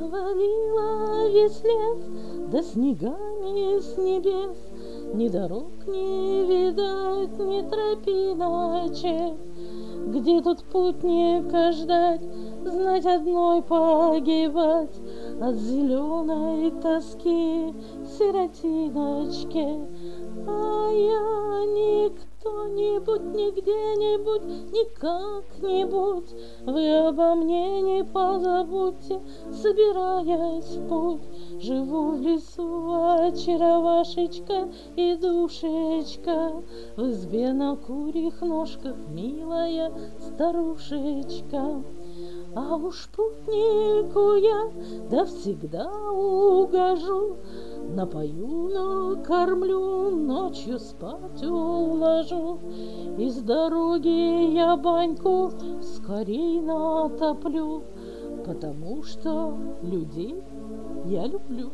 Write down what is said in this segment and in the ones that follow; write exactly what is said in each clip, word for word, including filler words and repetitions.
Навалила весь лес, да снегами с небес, ни дорог не видать, ни тропиночек. Где тут путника ждать, знать одной погибать от зеленой тоски сиротиночки. А я не кто-нибудь, не где-нибудь, не как-нибудь, вы обо мне не позабудьте, собираясь в путь. Живу в лесу, очаровашечка и душечка, в избе на курьих ножках, милая старушечка. А уж путнику я да всегда угожу, напою, накормлю, ночью спать уложу. Из дороги я баньку скорей натоплю, потому что людей я люблю.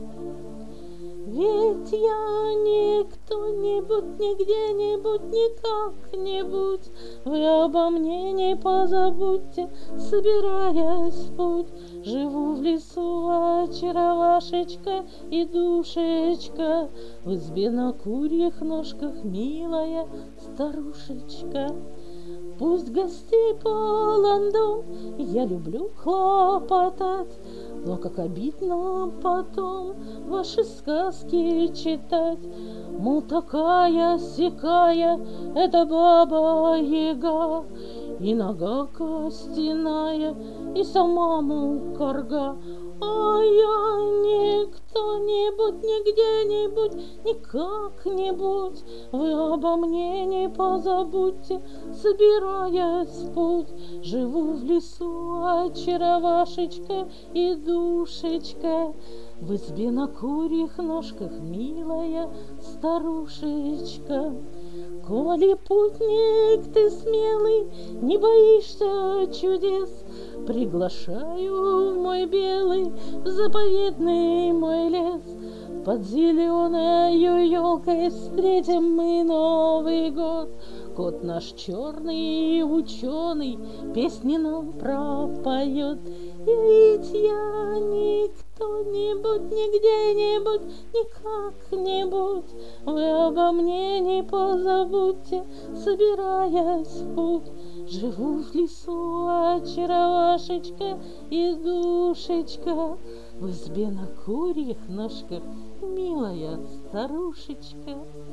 Ведь я не кто-нибудь, не где-нибудь, не как-нибудь, вы обо мне не позабудьте, собираясь в путь. Живу в лесу, очаровашечка и душечка, в избе на курьих ножках, милая старушечка. Пусть гостей полон дом, я люблю хлопотать, но как обидно потом ваши сказки читать. Мол, такая-сякая эта баба-яга, и нога костяная, и сама мукорга. А я не кто-нибудь, не где-нибудь, не как-нибудь, вы обо мне не позабудьте, собираясь в путь. Живу в лесу, очаровашечка и душечка, в избе на курьих ножках, милая старушечка. Коли путник ты смелый, не боишься чудес, приглашаю в мой белый, в заповедный мой лес. Под зеленою елкой встретим мы Новый год. Кот наш черный ученый песни нам пропоет. И ведь я не кто-нибудь, не где-нибудь, не как-нибудь, вы обо мне не позабудьте, собираясь в путь. Живу в лесу, очаровашечка и душечка, в избе на курьих ножках, милая старушечка.